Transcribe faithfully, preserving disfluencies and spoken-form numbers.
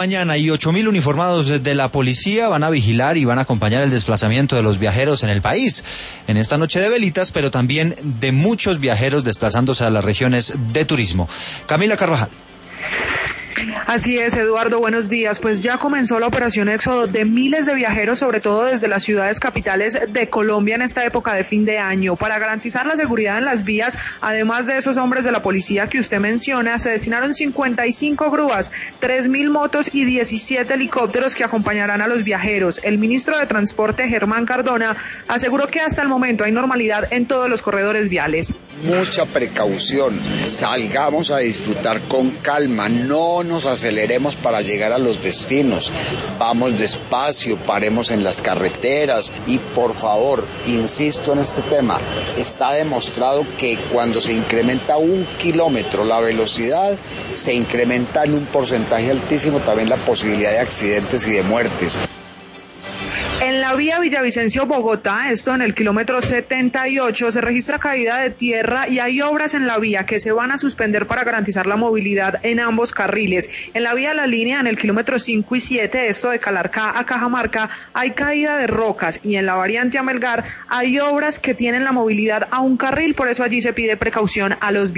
Mañana y ocho mil uniformados de la policía van a vigilar y van a acompañar el desplazamiento de los viajeros en el país en esta noche de velitas, pero también de muchos viajeros desplazándose a las regiones de turismo. Camila Carvajal. Así es, Eduardo, buenos días. Pues ya comenzó la operación éxodo de miles de viajeros, sobre todo desde las ciudades capitales de Colombia en esta época de fin de año. Para garantizar la seguridad en las vías, además de esos hombres de la policía que usted menciona, se destinaron cincuenta y cinco grúas, tres mil motos y diecisiete helicópteros que acompañarán a los viajeros. El ministro de Transporte, Germán Cardona, aseguró que hasta el momento hay normalidad en todos los corredores viales. Mucha precaución, salgamos a disfrutar con calma, no nos aceleremos para llegar a los destinos, vamos despacio, paremos en las carreteras y por favor, insisto en este tema, está demostrado que cuando se incrementa un kilómetro la velocidad, se incrementa en un porcentaje altísimo también la posibilidad de accidentes y de muertes. En la vía Villavicencio-Bogotá, esto en el kilómetro setenta y ocho, se registra caída de tierra y hay obras en la vía que se van a suspender para garantizar la movilidad en ambos carriles. En la vía La Línea, en el kilómetro cinco y siete, esto de Calarcá a Cajamarca, hay caída de rocas y en la variante a Melgar hay obras que tienen la movilidad a un carril, por eso allí se pide precaución a los